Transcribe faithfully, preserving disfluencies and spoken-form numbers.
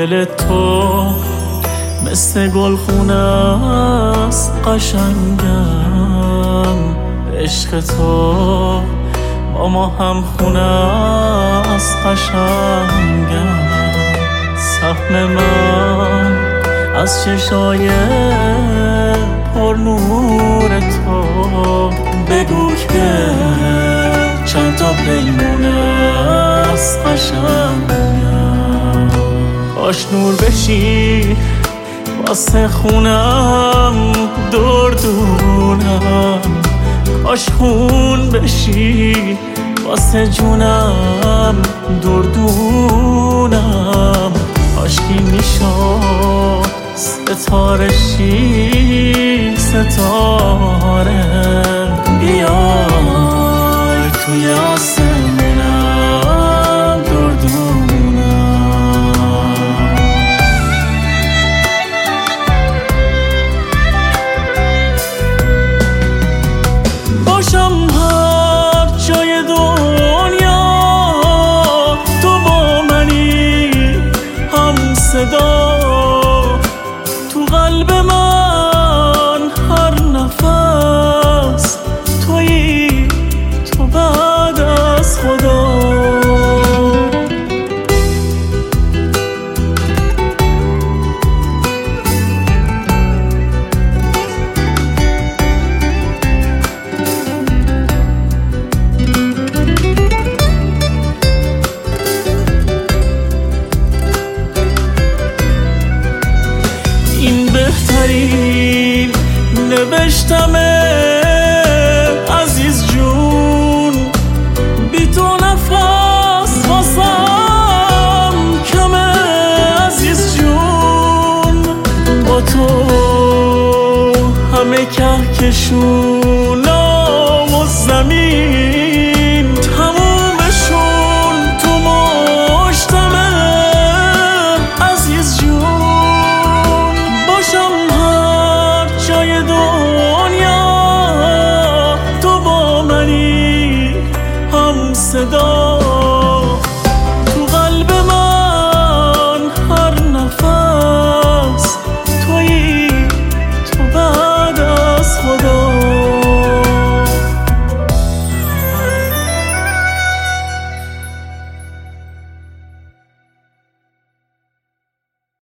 دل تو مثل گلخونه است قشنگم، عشق تو با ما هم خونه است قشنگم. سهم من از چشای پر نور تو، بگو که چند تا پیمونه است قشنگم. کاش نور بشی واسه خونم دردونم، کاش خون بشی واسه جونم دردونم. کاشکی میشد ستاره شی ستاره بیای توی آسمونم دردونم. باشم هر جای دنیا تو با منی، هم صدا تو قلب من هر نفس تویی، تو بعد از خدا. این بهترین نوشتمه عزیز جون، بی تو نفس واسم کمه عزیز جون. با تو همه کهکشون